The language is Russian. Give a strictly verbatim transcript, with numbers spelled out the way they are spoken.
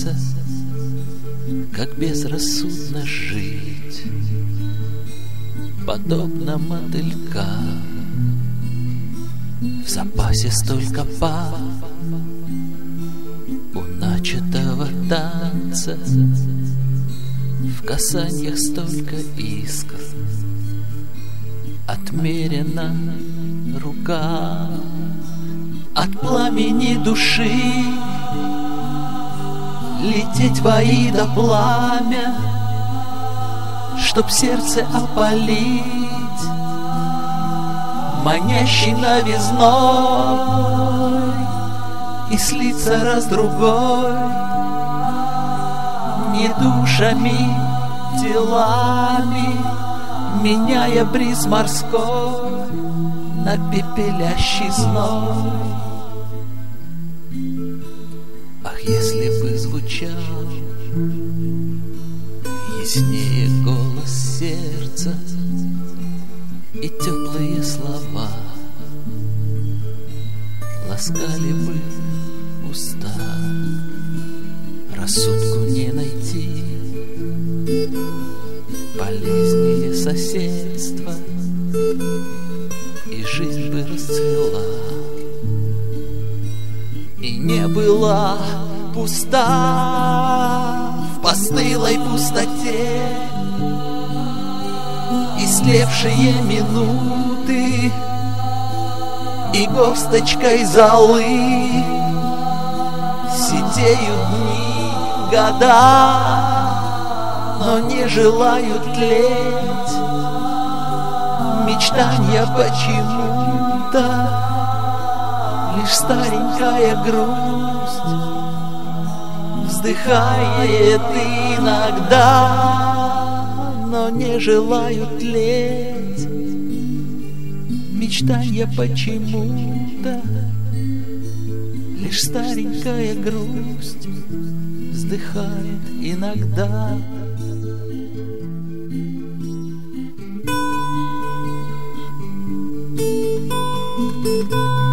становится, как безрассудно жить, подобно мотылькам. В запасе столько пар у начатого танца, в касаниях столько искр, отмерена рука от пламени души. Лететь во до пламя, чтоб сердце опалить манящей новизной и слиться раз другой, не душами, телами, меняя бриз морской на пепелящий зной. Ах, если бы звучал яснее голос сердца и теплые слова ласкали бы уста, рассудку не найти полезнее соседства, и жизнь бы расцвела и не была пуста в постылой пустоте. И слевшие минуты и горсточкой золы сидеют дни, года, но не желают тлеть. Мечтания почему-то лишь старенькая грусть вздыхает иногда, но не желают тлеть. Мечтания почему-то лишь старенькая грусть вздыхает иногда. Thank you.